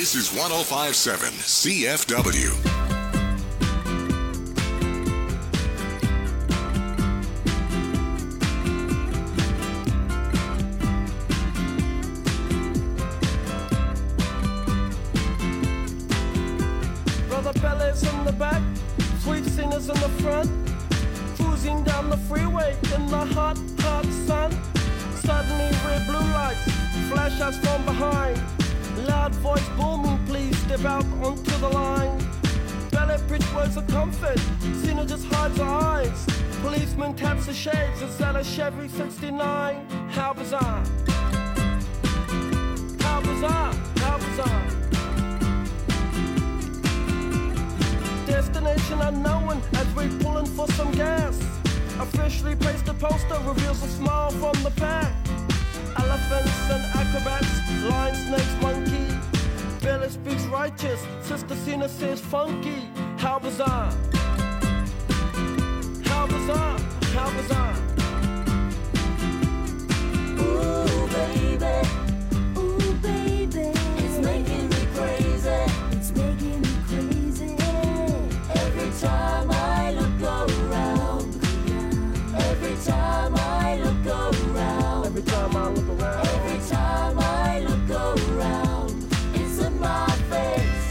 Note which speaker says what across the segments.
Speaker 1: This is 105.7 CFW.
Speaker 2: Brother Bellas in the back, sweet singers in the front, cruising down the freeway in the hot, hot sun. Suddenly red blue lights flash us from behind. Loud voice booming, please step out onto the line. Ballet bridge words of comfort, Cena just hides her eyes. Policeman taps the shades, is that a Chevy 69? How bizarre. How bizarre, how bizarre. Destination unknown as we're pulling for some gas. Officially placed a poster, reveals a smile from the pack. Elephants and acrobats, lion, snakes, monkey. Billy speaks righteous, Sister Cena says funky. How bizarre. How bizarre, how bizarre.
Speaker 3: Ooh, baby. Ooh, baby. It's making me crazy. It's making me crazy. Every time I look around. Every time I look around.
Speaker 2: Every time I look around.
Speaker 3: Every time I look around. It's in my face.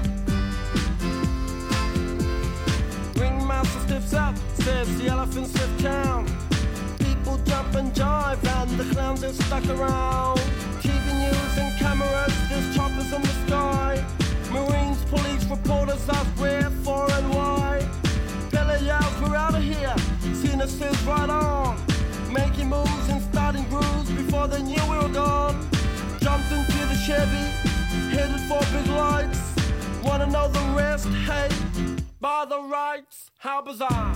Speaker 2: Ringmaster stiffs up, says the elephants lift town. People jump and jive and the clowns are stuck around. TV news and cameras, there's choppers in the sky. Marines, police, reporters ask where, for and why. Bella yells, we're out of here. Cena says right on. Making moves and starting grooves before they knew we were gone. Jumped into the Chevy, headed for big lights. Wanna know the rest? Hey, by the rights. How bizarre.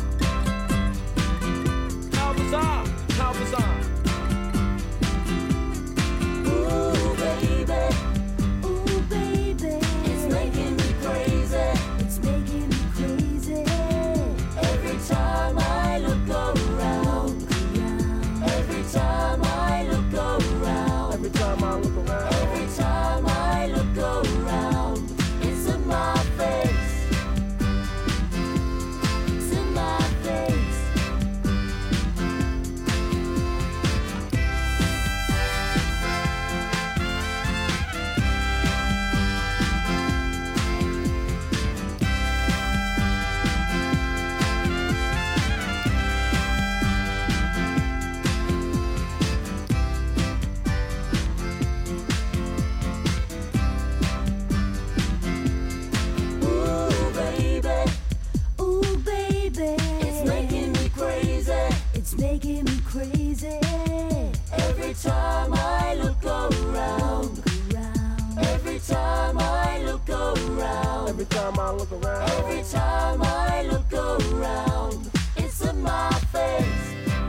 Speaker 2: How bizarre. How bizarre.
Speaker 3: Ooh, baby. Ooh, baby. It's making me crazy. It's making me crazy. Every time I look around. Every time I look around.
Speaker 2: Every time I look around.
Speaker 3: Every time I look around. It's in my face. It's in my face. Ooh, baby. Ooh, baby. It's making me crazy. It's making me crazy. Every time I look around. Every time I look around.
Speaker 2: Every time I look around.
Speaker 3: Every time I look around. It's in my face.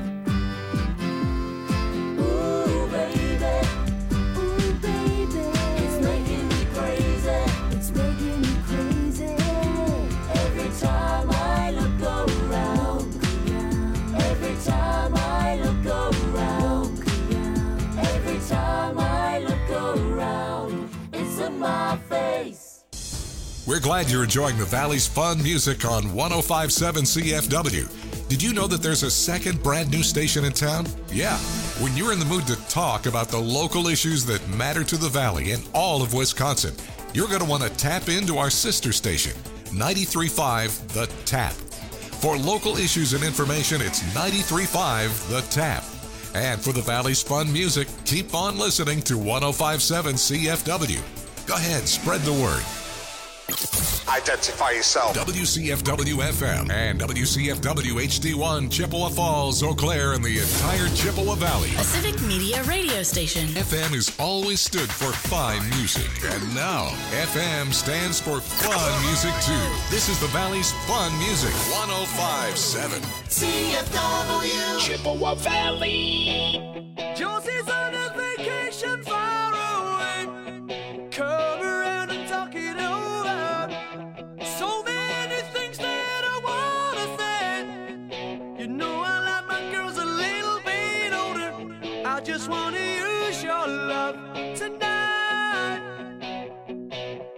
Speaker 3: Ooh, baby. Ooh, baby. It's making me crazy. It's making me crazy. Every time I look around. Every time I look around. Every time I look around. It's in my face.
Speaker 1: We're glad you're enjoying the Valley's fun music on 105.7 CFW. Did you know that there's a second brand new station in town? Yeah. When you're in the mood to talk about the local issues that matter to the Valley and all of Wisconsin, you're going to want to tap into our sister station, 93.5 The Tap. For local issues and information, it's 93.5 The Tap. And for the Valley's fun music, keep on listening to 105.7 CFW. Go ahead, spread the word.
Speaker 4: Identify yourself.
Speaker 1: WCFW FM and WCFW HD1 Chippewa Falls, Eau Claire, and the entire Chippewa Valley.
Speaker 5: A civic media radio station.
Speaker 1: FM has always stood for fine music, and now FM stands for fun music too. This is the Valley's fun music, 105.7
Speaker 3: CFW.
Speaker 6: Chippewa Valley.
Speaker 2: Josie's on a vacation far away. Come around and talk it over. So many things that I wanna say. You know I like my girls a little bit older. I just wanna use your love tonight.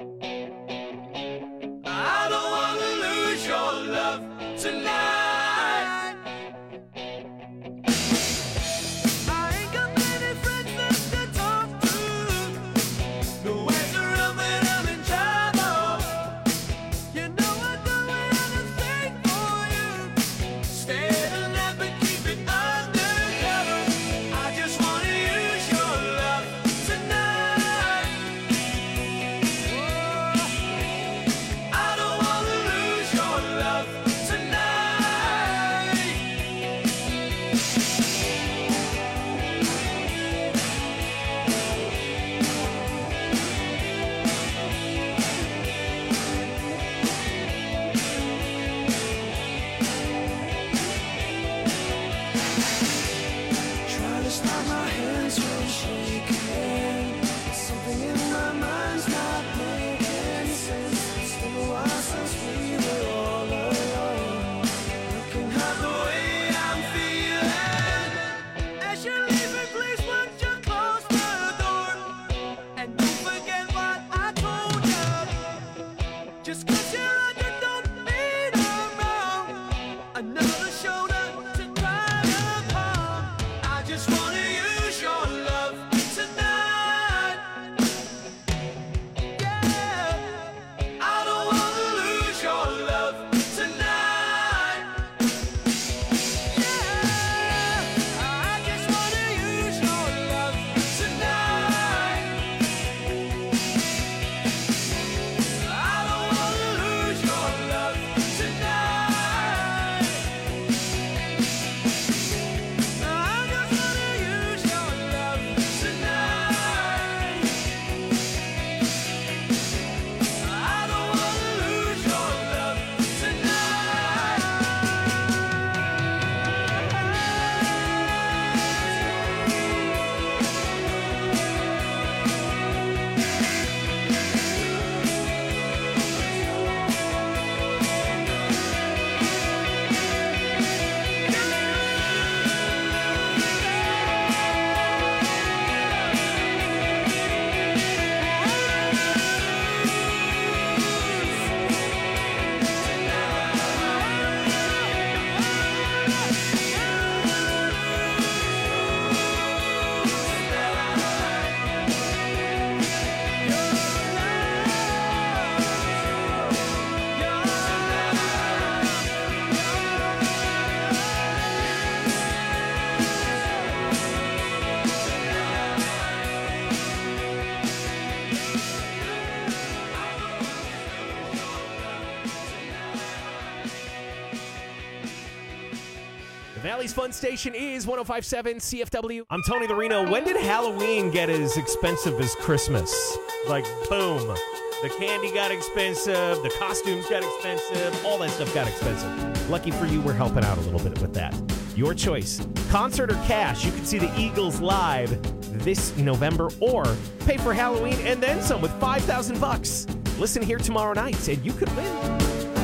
Speaker 2: Just 'cause you're on, you don't mean I'm wrong. Another shoulder to cry upon. I just wanna use your love tonight. Yeah, I don't wanna lose your love tonight. Yeah, I just wanna use your love tonight. I don't wanna lose your love tonight. I just wanna use your love tonight. I don't wanna lose your love
Speaker 4: The Valley's Fun Station is 105.7 CFW. I'm Tony the Reno. When did Halloween get as expensive as Christmas? Like, boom. The candy got expensive, the costumes got expensive, all that stuff got expensive. Lucky for you, we're helping out a little bit with that. Your choice. Concert or cash, you can see the Eagles live this November, or pay for Halloween and then some with $5,000. Listen here tomorrow night and you could win.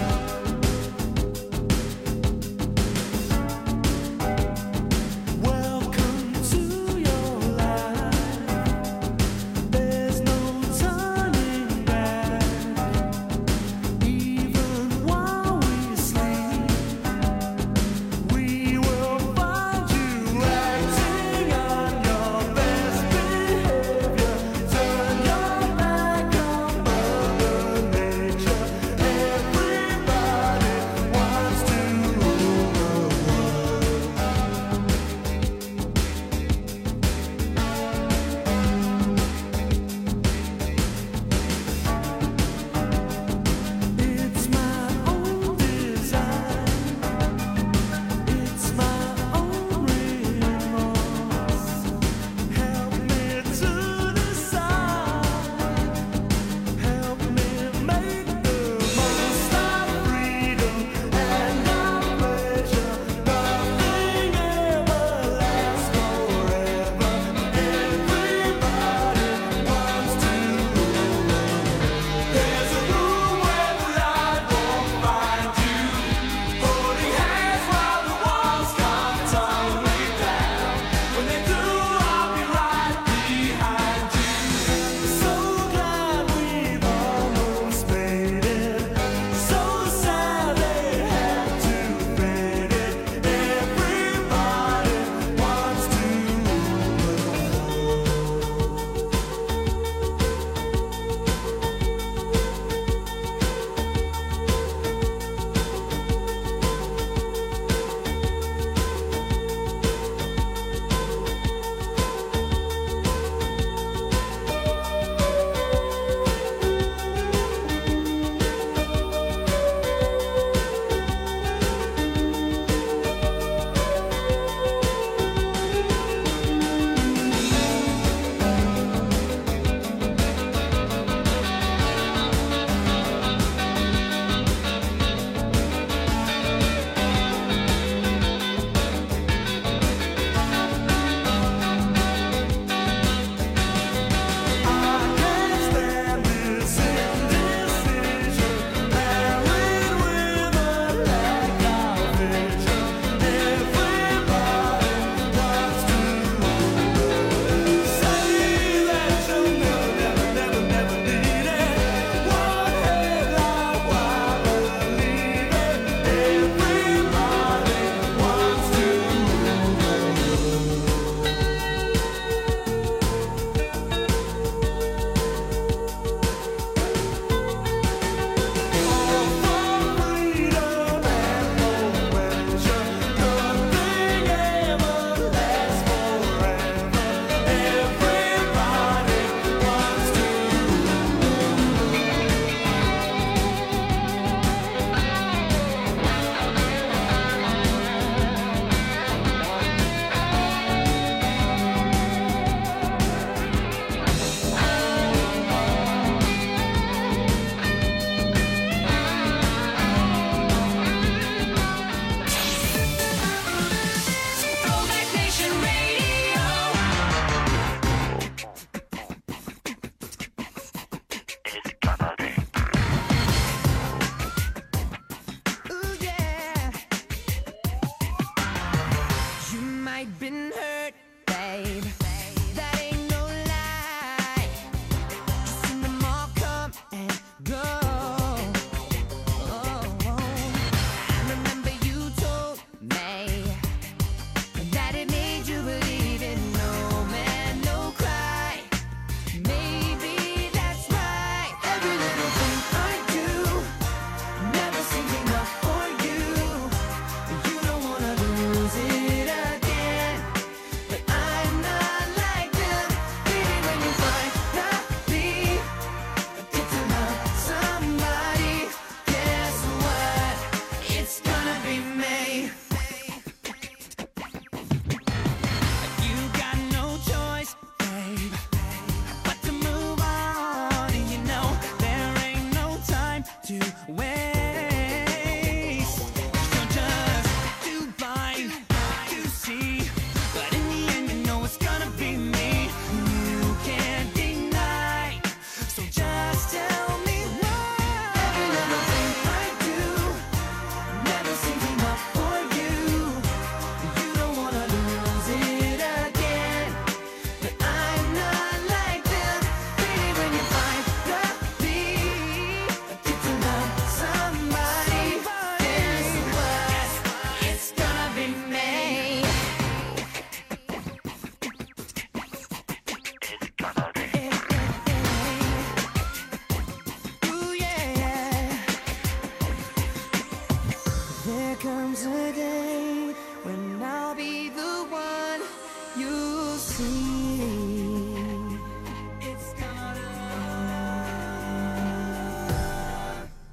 Speaker 2: Welcome to your life. There's no turning back. Even while we sleep, we will find you acting on your best behavior. Turn your back on Mother Nature. Every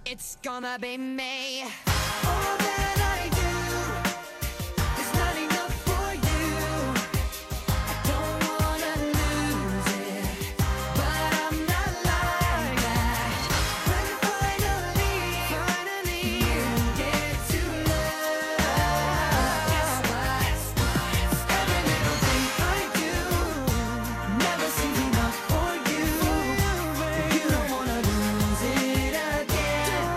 Speaker 7: It's gonna be me.
Speaker 3: All that I do is not enough for you. I don't wanna lose it, but I'm not like that. When finally you get to love, guess what? Every little thing I do never seems enough for you. You don't wanna lose it again.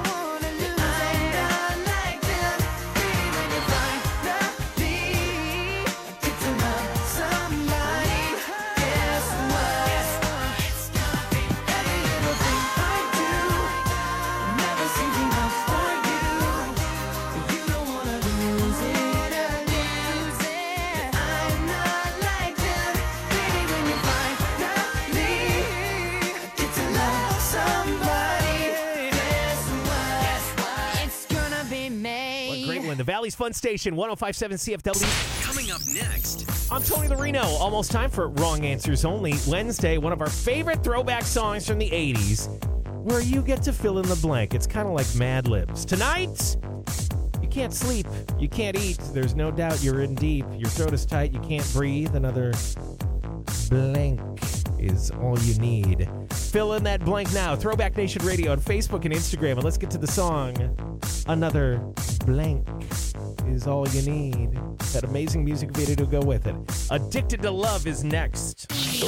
Speaker 4: The Valley's Fun Station, 105.7 CFW.
Speaker 8: Coming up next.
Speaker 4: I'm Tony the Reno. Almost time for Wrong Answers Only. Wednesday, one of our favorite throwback songs from the 80s, where you get to fill in the blank. It's kind of like Mad Libs. Tonight, you can't sleep. You can't eat. There's no doubt you're in deep. Your throat is tight. You can't breathe. Another blank is all you need. Fill in that blank now. Throwback Nation Radio on Facebook and Instagram. And let's get to the song. Another blank is all you need. That amazing music video to go with it. Addicted to Love is next.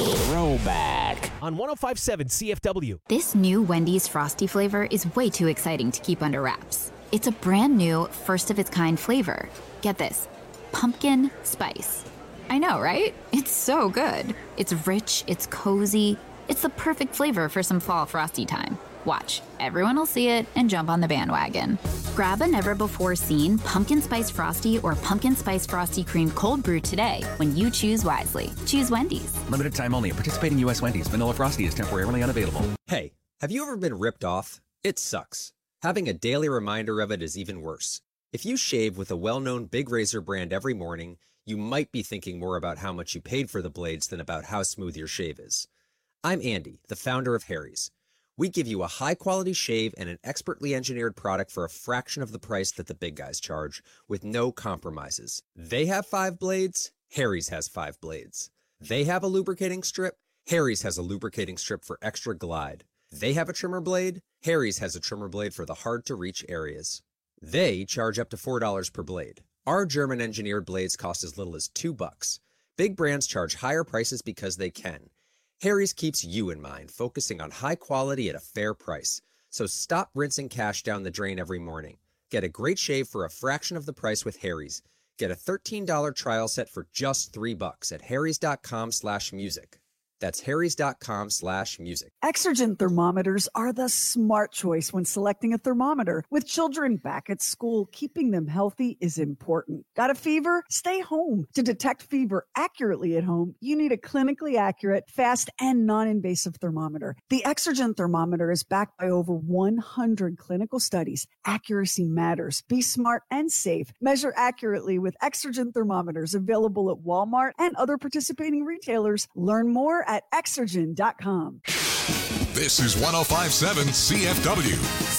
Speaker 8: Throwback.
Speaker 4: On 105.7 CFW.
Speaker 9: This new Wendy's Frosty flavor is way too exciting to keep under wraps. It's a brand new, first-of-its-kind flavor. Get this. Pumpkin spice. I know, right? It's so good. It's rich, it's cozy. It's the perfect flavor for some fall frosty time. Watch, everyone will see it and jump on the bandwagon. Grab a never-before-seen Pumpkin Spice Frosty or Pumpkin Spice Frosty Cream Cold Brew today when you choose wisely. Choose Wendy's.
Speaker 8: Limited time only. Participating U.S. Wendy's. Vanilla Frosty is temporarily unavailable.
Speaker 10: Hey, have you ever been ripped off? It sucks. Having a daily reminder of it is even worse. If you shave with a well-known big razor brand every morning, you might be thinking more about how much you paid for the blades than about how smooth your shave is. I'm Andy, the founder of Harry's. We give you a high-quality shave and an expertly engineered product for a fraction of the price that the big guys charge, with no compromises. They have 5 blades, Harry's has 5 blades. They have a lubricating strip, Harry's has a lubricating strip for extra glide. They have a trimmer blade, Harry's has a trimmer blade for the hard-to-reach areas. They charge up to $4 per blade. Our German-engineered blades cost as little as $2. Big brands charge higher prices because they can. Harry's keeps you in mind, focusing on high quality at a fair price. So stop rinsing cash down the drain every morning. Get a great shave for a fraction of the price with Harry's. Get a $13 trial set for just $3 at harrys.com/music. That's harrys.com/music.
Speaker 11: Exergen thermometers are the smart choice when selecting a thermometer. With children back at school, keeping them healthy is important. Got a fever? Stay home. To detect fever accurately at home, you need a clinically accurate, fast, and non-invasive thermometer. The Exergen thermometer is backed by over 100 clinical studies. Accuracy matters. Be smart and safe. Measure accurately with Exergen thermometers, available at Walmart and other participating retailers. Learn more at Exergen.com.
Speaker 1: This is 105.7 CFW.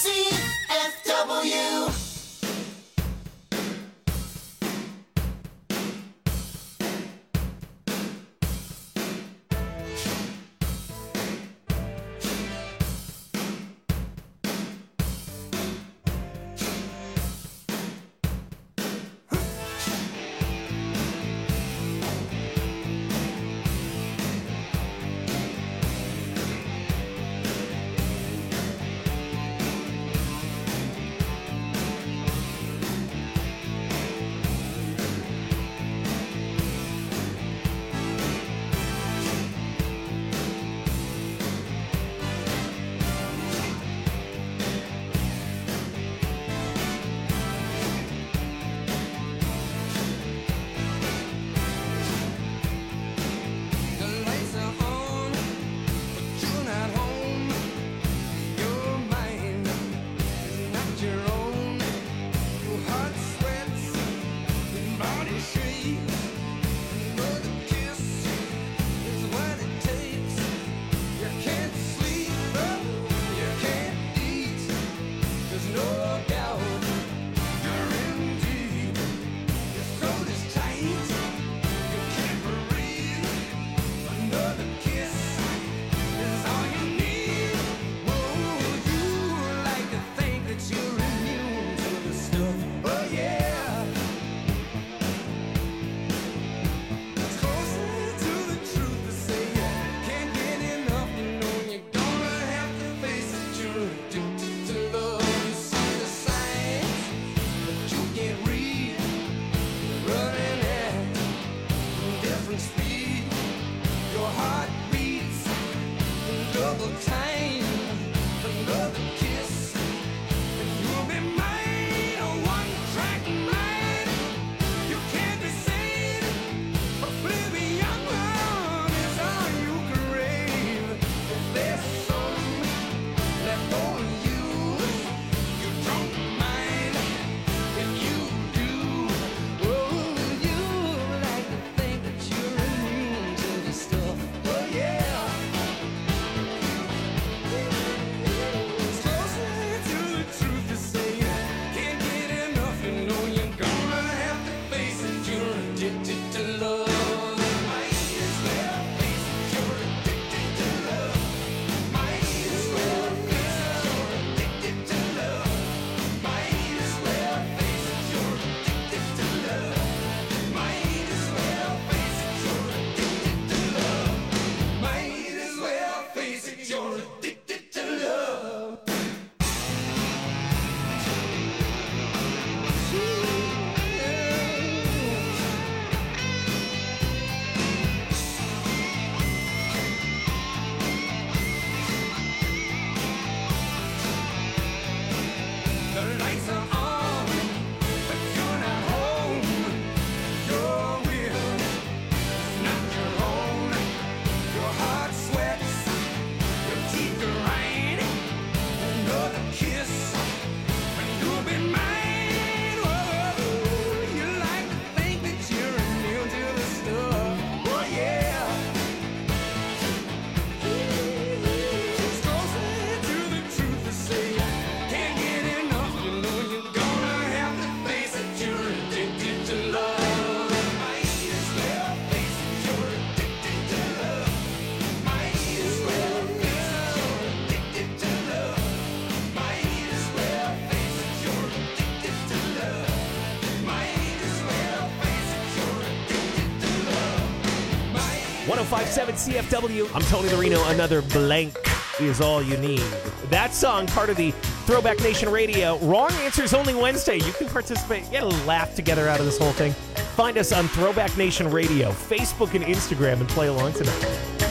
Speaker 3: CFW.
Speaker 4: 1057 CFW. I'm Tony the Reno. Another blank is all you need. That song, part of the Throwback Nation Radio. Wrong answers only Wednesday. You can participate. Get a laugh together out of this whole thing. Find us on Throwback Nation Radio, Facebook and Instagram, and play along tonight.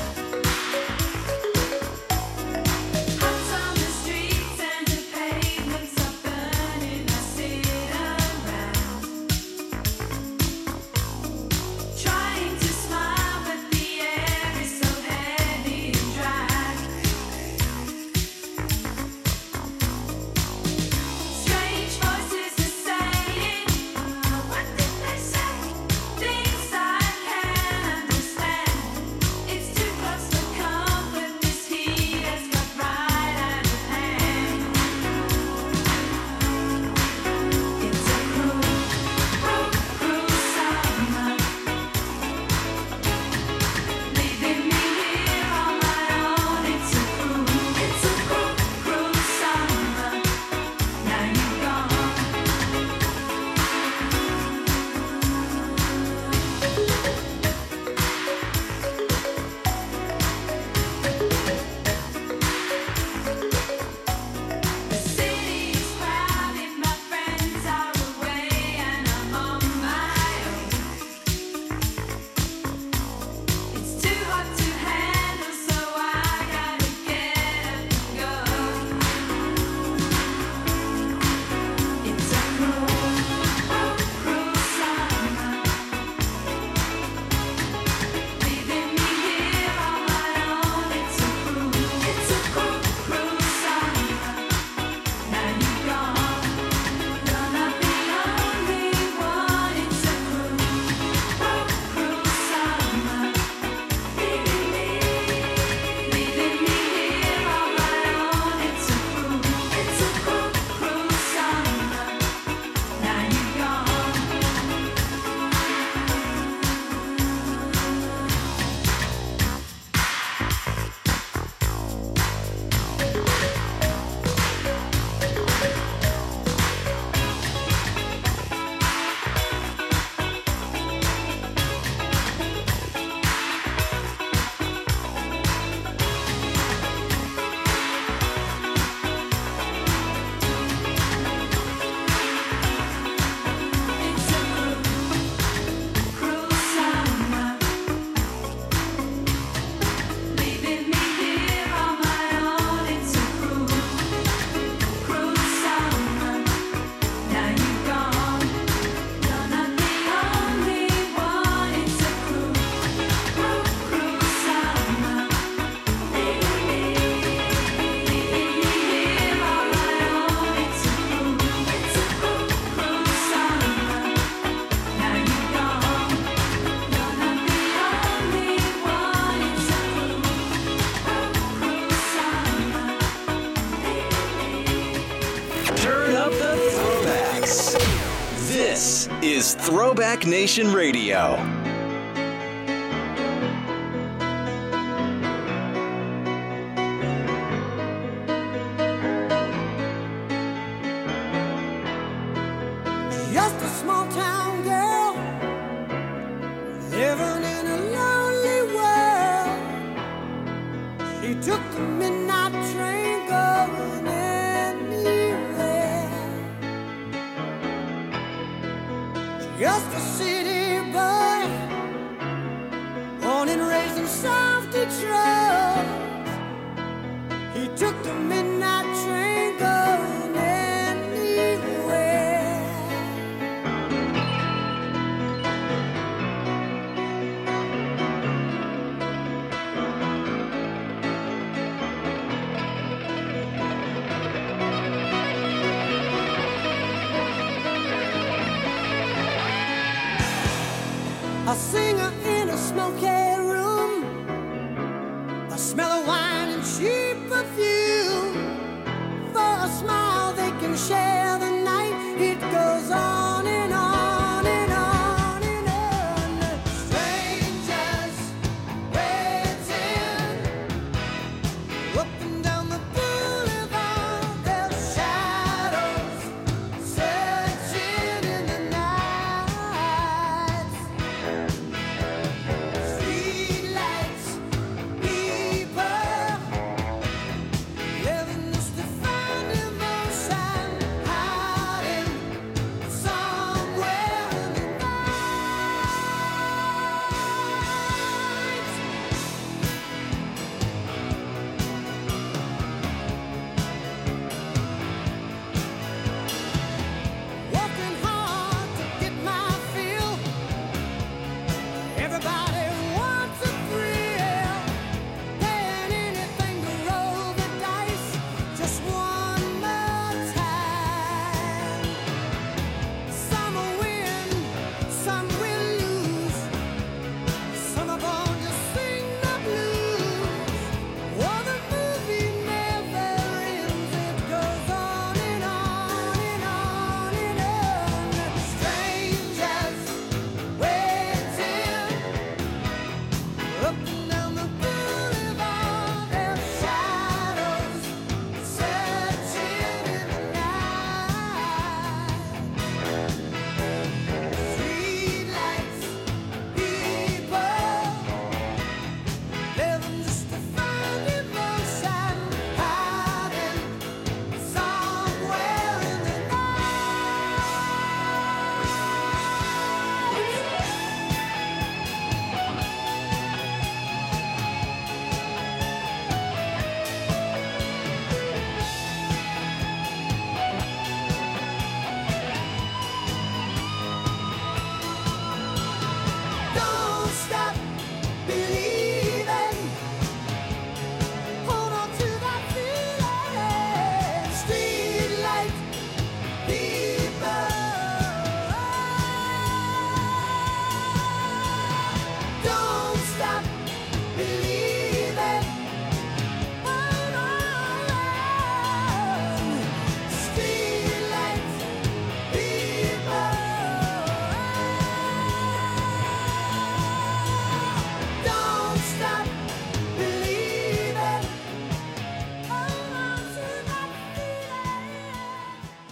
Speaker 12: This is Throwback Nation Radio.
Speaker 2: Just a small town girl living in a lonely world. She took the midnight train going anywhere. Just a city boy, born and raised in South Detroit. He took the midnight train going anywhere. A singer in a smoky room, a smell of wine and cheap perfume. For a smile they can share the night. It goes on and on and on and on. Strangers waiting up and down the boulevard. Their shadows searching in the night. Street lights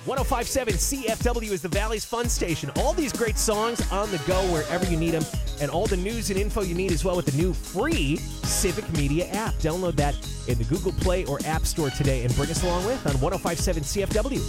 Speaker 4: 1057 CFW is the Valley's Fun Station. All these great songs on the go wherever you need them, and all the news and info you need as well with the new free Civic Media app. Download that in the Google Play or App Store today and bring us along with on 1057 CFW.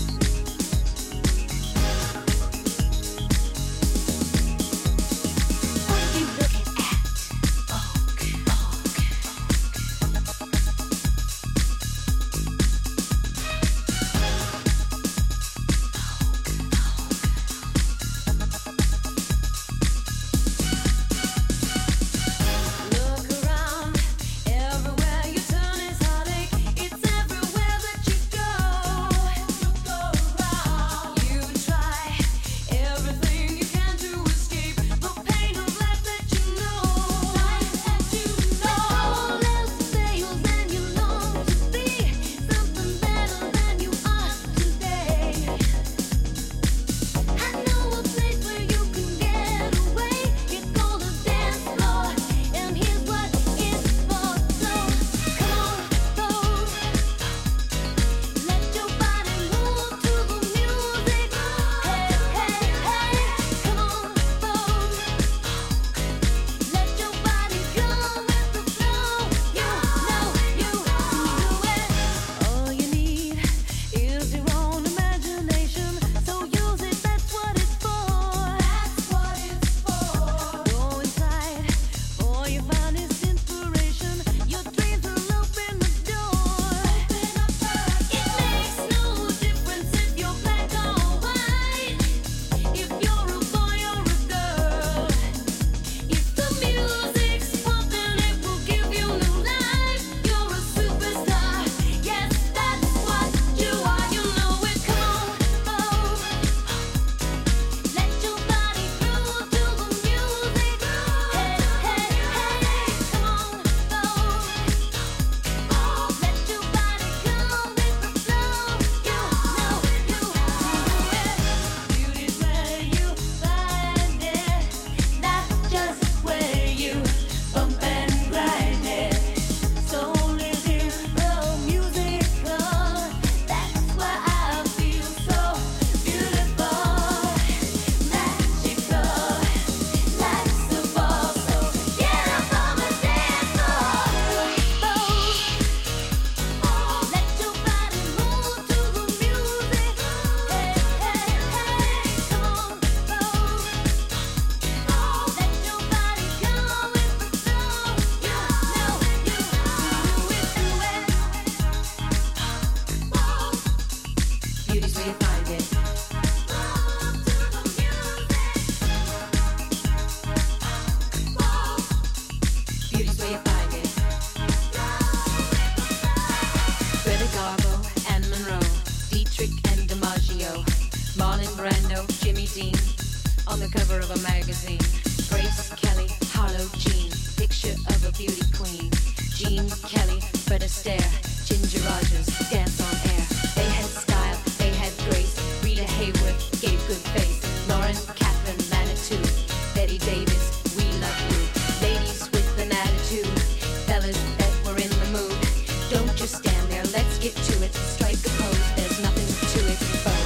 Speaker 13: On the cover of a magazine, Grace Kelly, Harlow Jean, picture of a beauty queen. Jean Kelly, Fred Astaire, Ginger Rogers, dance on air. They had style, they had grace. Rita Hayworth gave good face. Lauren Catherine Manitou, Betty Davis, we love you. Ladies with an attitude, fellas that were in the mood. Don't just stand there, let's get to it. Strike a pose, there's nothing to it.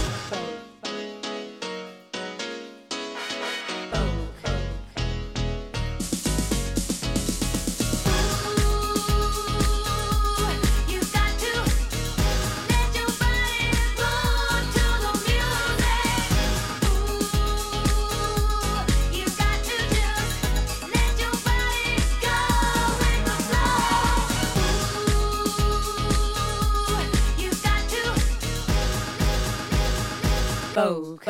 Speaker 13: Vogue.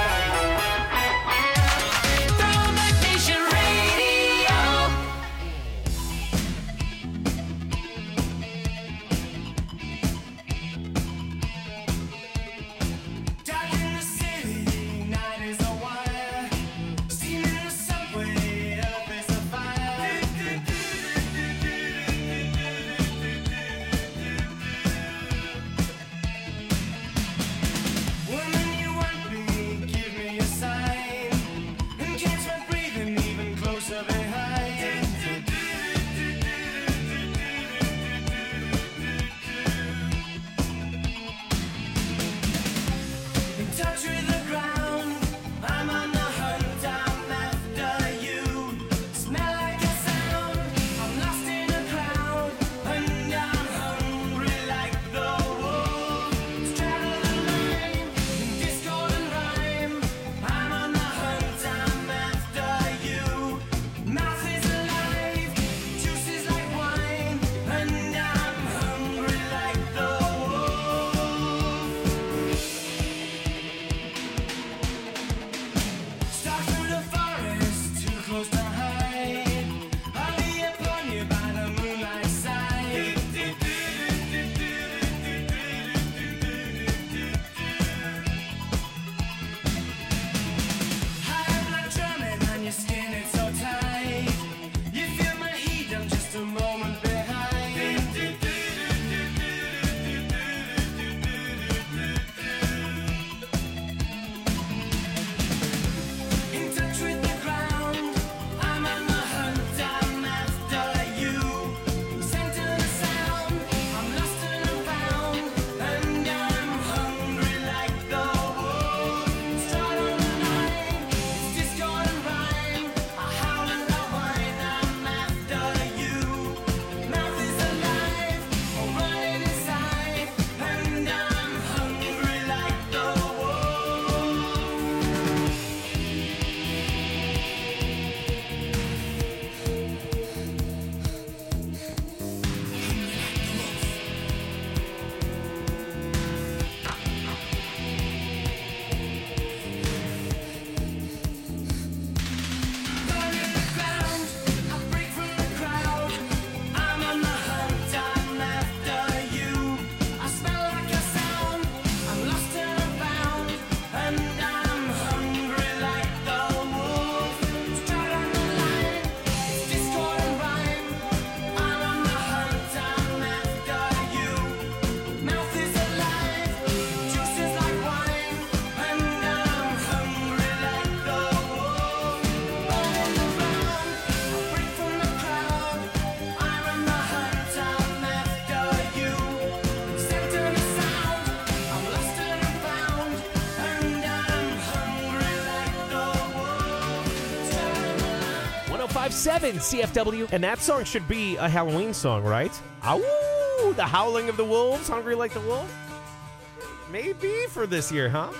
Speaker 13: Throwback Nation Radio. Down in the city, night is a wire. Steam in the subway, up is a fire. Woman, you want me?
Speaker 4: 105.7 CFW. And that song should be a Halloween song, right? Ow! The howling of the wolves, hungry like the wolf? Maybe for this year, huh?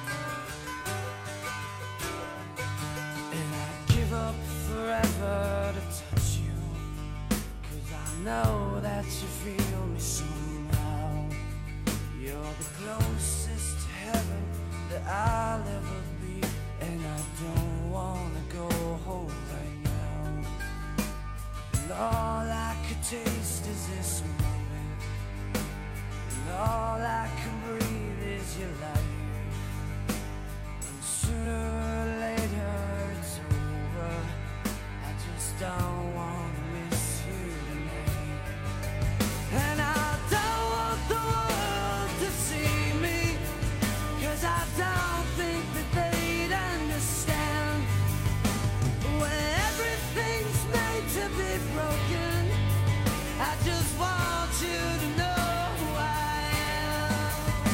Speaker 2: And I'd give up forever to touch you, 'cause I know that you feel me somehow. You're the closest to heaven that I'll ever be, and I don't wanna go home right now. And all I could taste is this moment, and all I can breathe is your light. And sooner or later it's over. I just don't want to miss you tonight. And I don't want the world to see me, 'cause I don't think that they'd understand. When everything's made to be broken, I just want you to know who I am.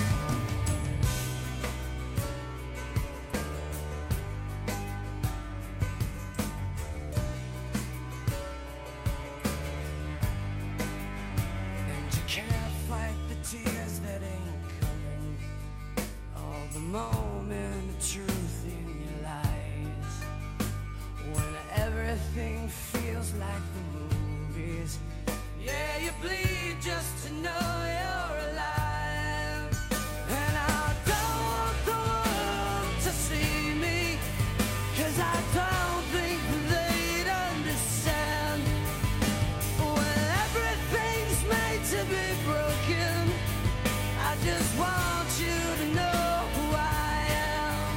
Speaker 2: And you can't fight the tears that ain't coming, all the moment of truth in your lies. When everything feels like the movies, yeah, you bleed just to know you're alive. And I don't want the world to see me, 'cause I don't think they'd understand. When everything's made to be broken, I just want you to know who I am.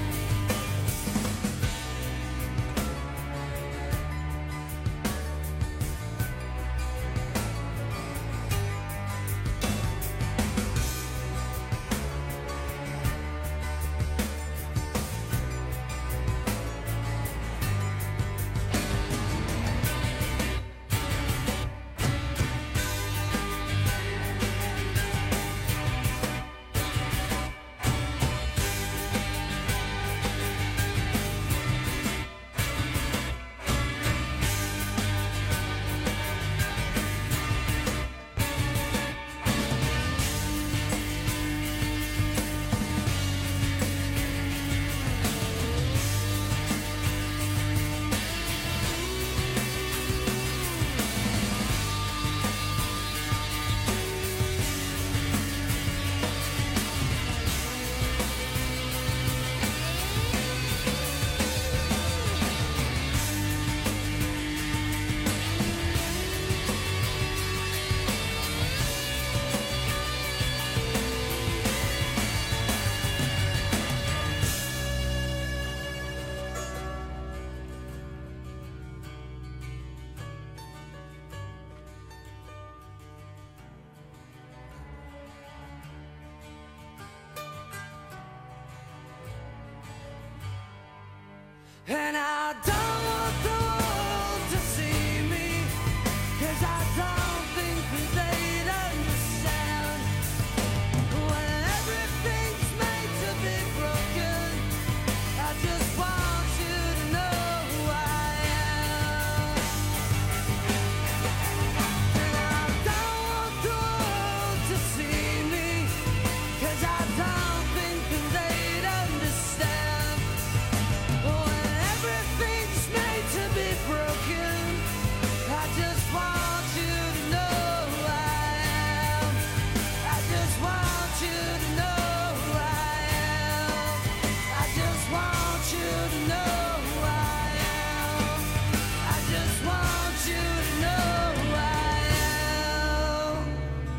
Speaker 2: And I don't want the world to see me, 'cause I don't think that they'd understand. When everything's made to be broken, I just want you to know who I am. And I don't want the world to see me, 'cause I don't think that they'd understand. When everything's made to be broken, I just want you to know who I am. I just want you to know who I am. I just want you to know who I am. I just want you to know who I am.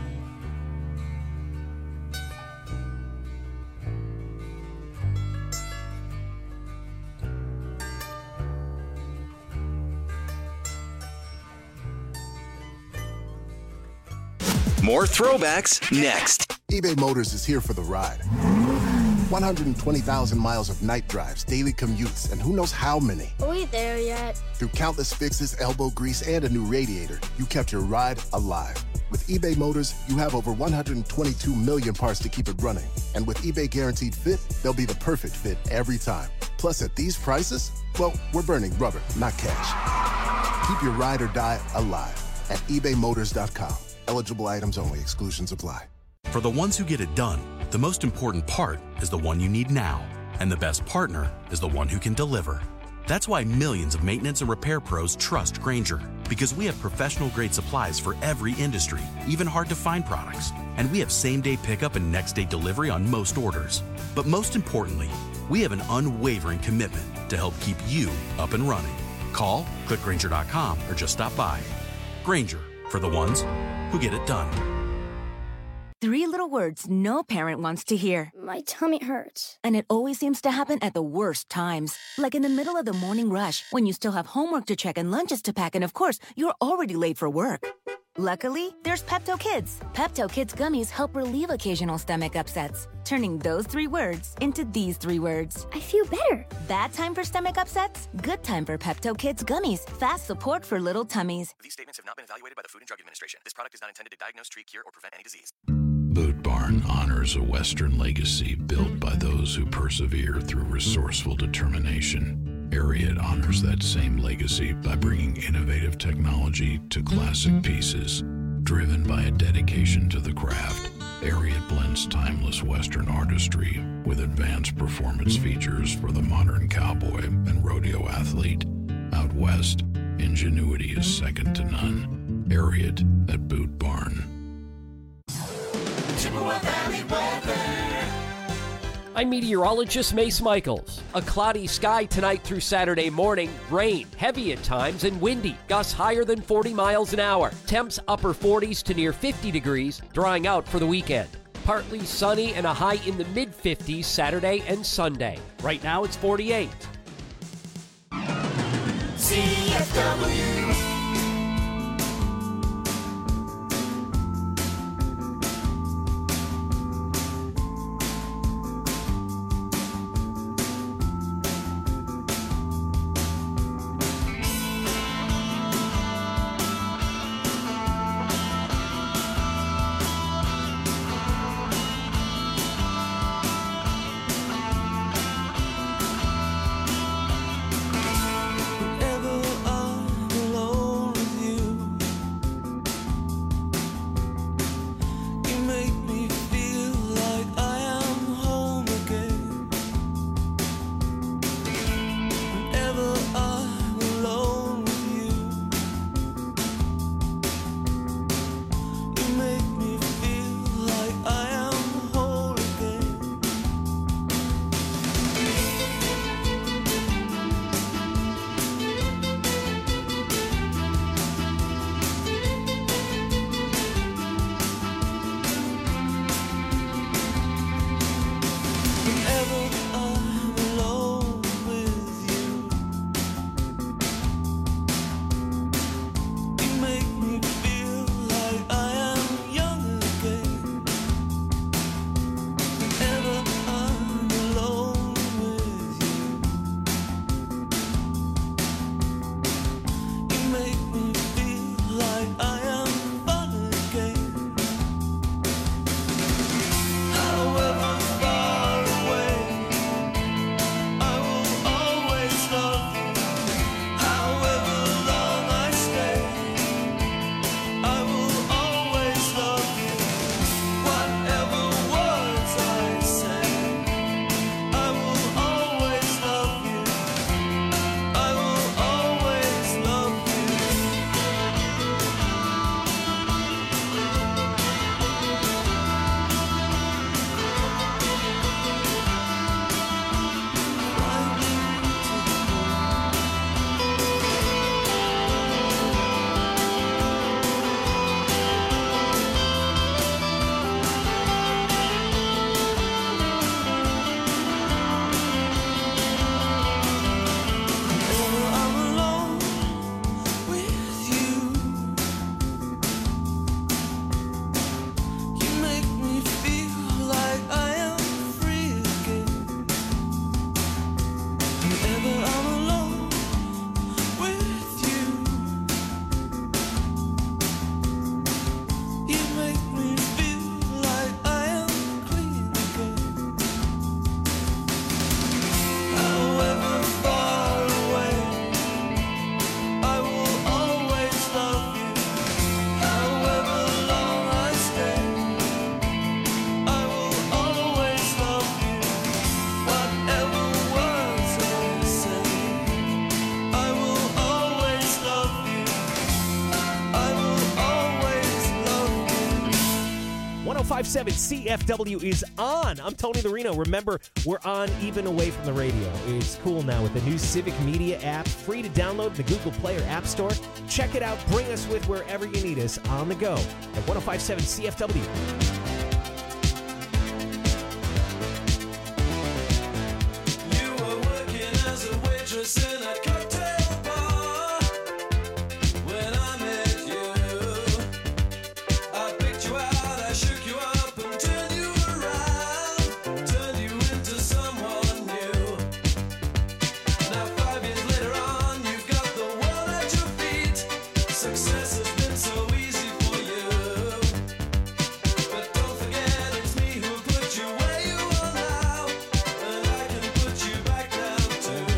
Speaker 12: More throwbacks next.
Speaker 14: eBay Motors is here for the ride. 120,000 miles of night drives, daily commutes, and who knows how many.
Speaker 15: Are we there yet?
Speaker 14: Through countless fixes, elbow grease, and a new radiator, you kept your ride alive. With eBay Motors, you have over 122 million parts to keep it running. And with eBay Guaranteed Fit, they'll be the perfect fit every time. Plus, at these prices, well, we're burning rubber, not cash. Keep your ride or die alive at ebaymotors.com. Eligible items only. Exclusions apply.
Speaker 15: For the ones who get it done, the most important part is the one you need now. And the best partner is the one who can deliver. That's why millions of maintenance and repair pros trust Grainger, because we have professional-grade supplies for every industry, even hard-to-find products. And we have same-day pickup and next-day delivery on most orders. But most importantly, we have an unwavering commitment to help keep you up and running. Call, click Grainger.com, or just stop by. Grainger, for the ones who get it done.
Speaker 16: 3 little words no parent wants to hear.
Speaker 17: My tummy hurts.
Speaker 16: And it always seems to happen at the worst times. Like in the middle of the morning rush, when you still have homework to check and lunches to pack, and of course, you're already late for work. Luckily, there's Pepto Kids. Pepto Kids gummies help relieve occasional stomach upsets, turning those 3 words into these 3 words.
Speaker 17: I feel better.
Speaker 16: Bad time for stomach upsets? Good time for Pepto Kids gummies. Fast support for little tummies.
Speaker 12: These statements have not been evaluated by the Food and Drug Administration. This product is not intended to diagnose, treat, cure, or prevent any disease.
Speaker 18: Boot Barn honors a Western legacy built by those who persevere through resourceful determination. Ariat honors that same legacy by bringing innovative technology to classic pieces. Driven by a dedication to the craft, Ariat blends timeless Western artistry with advanced performance features for the modern cowboy and rodeo athlete. Out west, ingenuity is second to none. Ariat at Boot Barn.
Speaker 19: Chippewa Valley weather. I'm meteorologist Mace Michaels. A cloudy sky tonight through Saturday morning. Rain, heavy at times and windy. Gusts higher than 40 miles an hour. Temps upper 40s to near 50 degrees, drying out for the weekend. Partly sunny and a high in the mid-50s Saturday and Sunday. Right now it's 48.
Speaker 20: CFW.
Speaker 4: 1057 CFW is on. I'm Tony the Reno. Remember, we're on even away from the radio. It's cool now with the new Civic Media app, free to download in the Google Play or App Store. Check it out. Bring us with wherever you need us on the go at 1057 CFW.
Speaker 20: In a cocktail bar, when I met you, I picked you out, I shook you up and turned you around, turned you into someone new. Now 5 years later on, you've got the world at your feet. Success has been so easy for you, but don't forget it's me who put you where you are now, and I can put you back down too.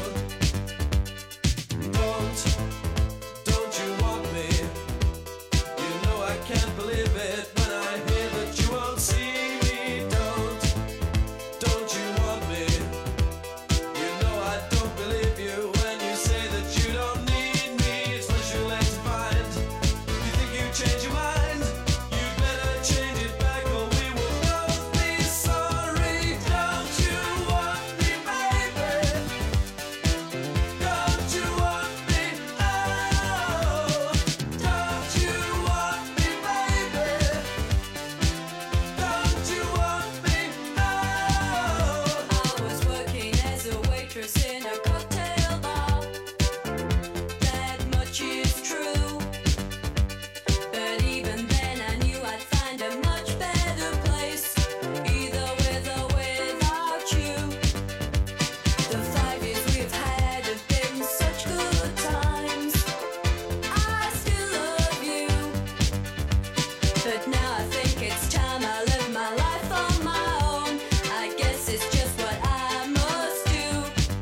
Speaker 20: Don't you want me? You know I can't believe it when I hear that you won't see me. Don't you want me? You know I don't believe you when you say that you don't need me. It's what you like to find. You think you change your mind? You better change it back or we will both be sorry. Don't you want me, baby? Don't you want me? Oh, don't you want me, baby? Don't you want me? Oh.
Speaker 3: I was working as a waitress in a cocktail bar. That much is true. But even then I knew I'd find a much better place, either with or without you. The 5 years we've had have been such good times. I still love you, but now I think it's time I live my life on my own. I guess it's just what I must do.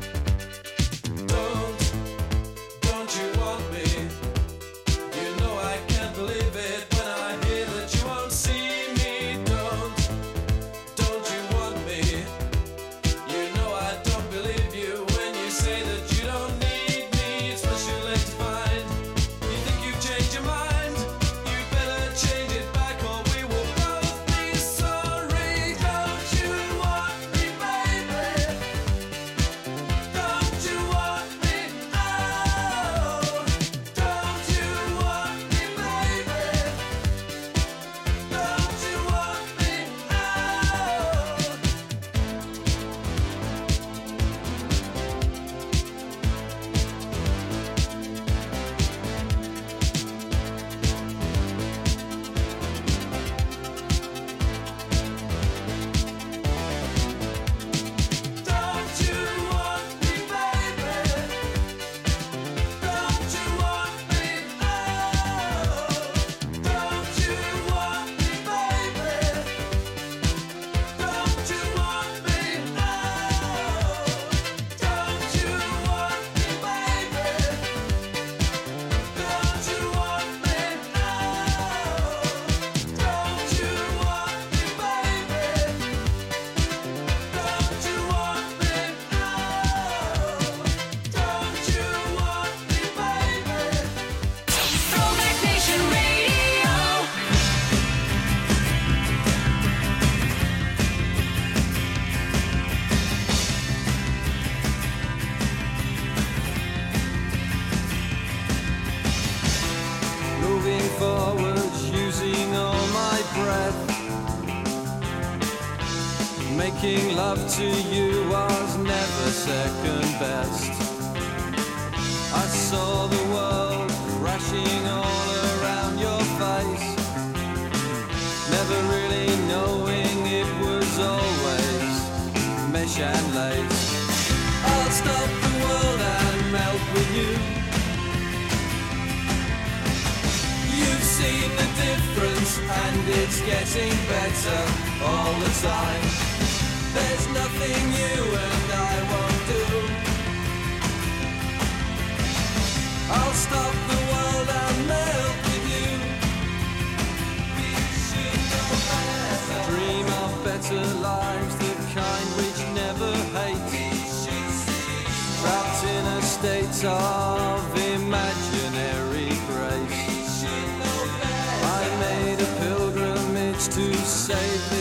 Speaker 20: Don't you want me? You know I can't believe it when I hear that you won't see me. Don't you want me? You know I don't believe you when you say that you don't need me. It's what you like to find. You think you've changed your mind? You better change it back or we will both be sorry. Don't you want me, baby? Don't you want me? Oh, don't you want me, baby? Don't you want me? Don't you want me, baby? Don't you want me? Oh, don't you want me, baby? Don't you want me? Oh, don't you want me, baby? Don't you want me? Oh, don't you want me, baby? Don't you want me? Don't you want me, baby?
Speaker 3: Throwback Nation Radio.
Speaker 20: Moving forward, using all my breath. Making love to you was never second best. I saw the world crashing all around your face, never really knowing it was always mesh and lace. I'll stop the world and melt with you. You've seen the difference and it's getting better all the time. There's nothing you and I won't do. I'll stop the world and melt with you. We should know better. Dream of better lives, the kind which never hate. Trapped in a state of imaginary grace. I made a pilgrimage to save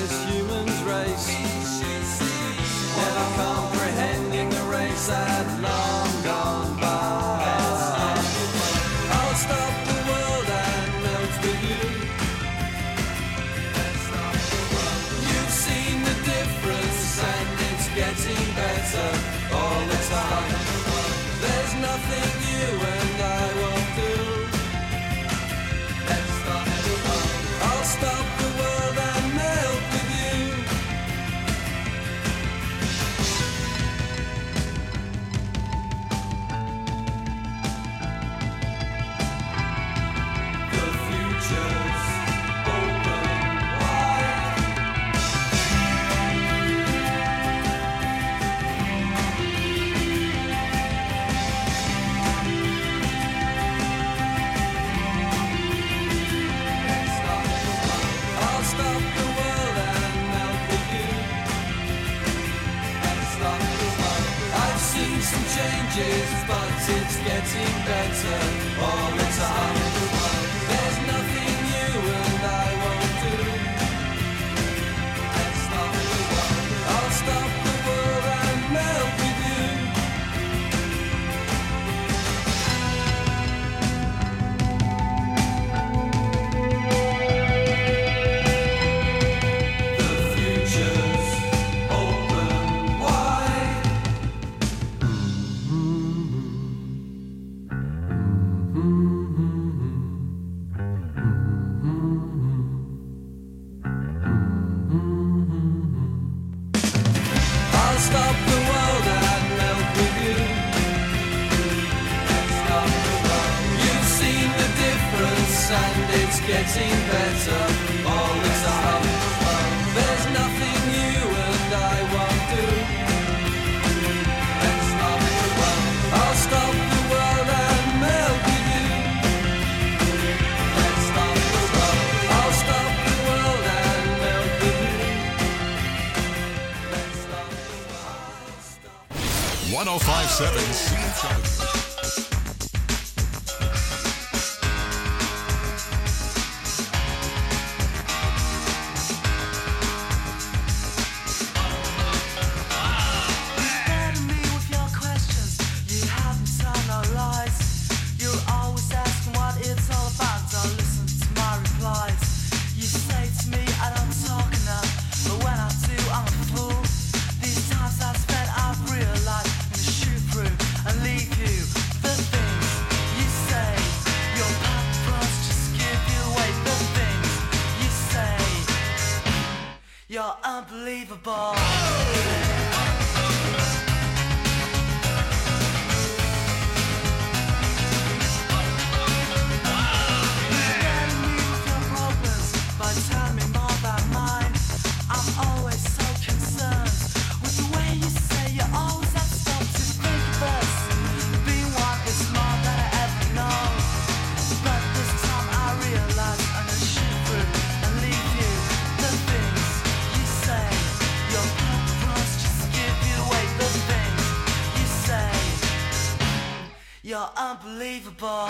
Speaker 20: getting better all the time. There's nothing you and I won't do. Let's stop the world. I'll stop the world and melt with you. The future's open wide. I'll stop the world and melt with you. Let's stop the world. I've seen some changes, but it's getting better all the time. There's nothing you and I won't do. Let's stop the world. I'll stop the world and melt with you. The future's open wide. I'll stop the world and melt with you. Let's stop the world. You've seen the difference and it's getting better all the time. There's nothing you and I won't do. Let's stop the world. I'll stop the world and melt with you. Let's stop the world. I'll stop the world and melt with you.
Speaker 1: 1057 CFW.
Speaker 20: You're unbelievable. By telling me more about mine, I'm always so concerned with the way you say you always have to stop to think of us. Being one is more than I ever know, but this time I realize I'm gonna shoot through and leave you. The things you say, your purpose just give you away. The things you say, you're unbelievable.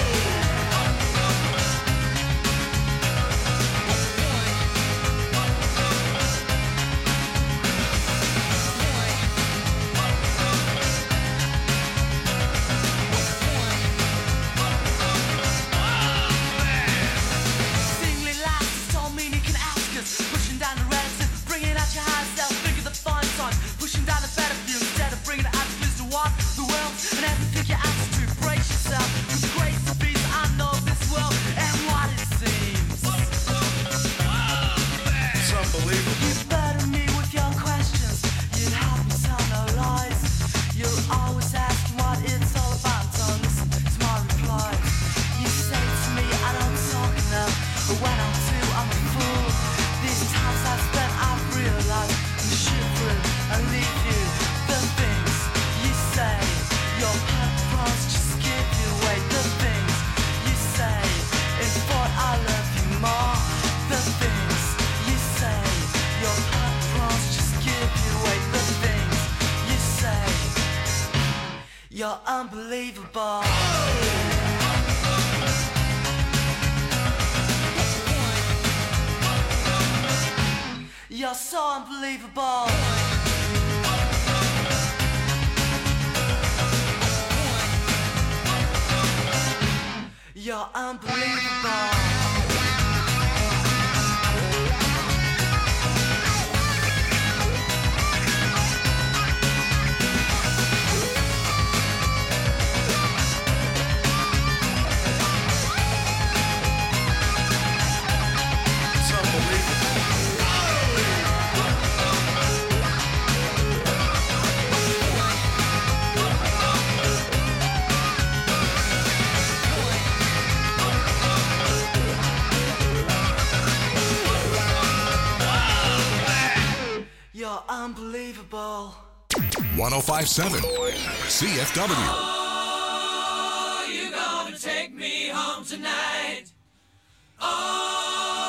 Speaker 20: Singly laughs, don't mean you can ask us. Pushing down the relative, bringing out your high self. Think of the fine sign, pushing down the better view instead of bringing it out to the what the world and everything you ask to brace yourself. With grace to be, I know this world and what it seems. It's unbelievable. You burden me with your questions. You'd help me tell no lies. You're always asking what it's all about. Don't listen to my replies. You say to me I don't talk enough, but when I'm too, I'm a fool. These times I've spent, I've realized I'm shoot through and leave you. The things you say, your purpose just give you away. The things you say, in thought I love you more. The things you say, your purpose just give you away. The things you say, you're unbelievable. You're so unbelievable. You're unbelievable. unbelievable.
Speaker 1: 105.7 CFW.
Speaker 20: Oh, you're gonna take me home tonight. Oh,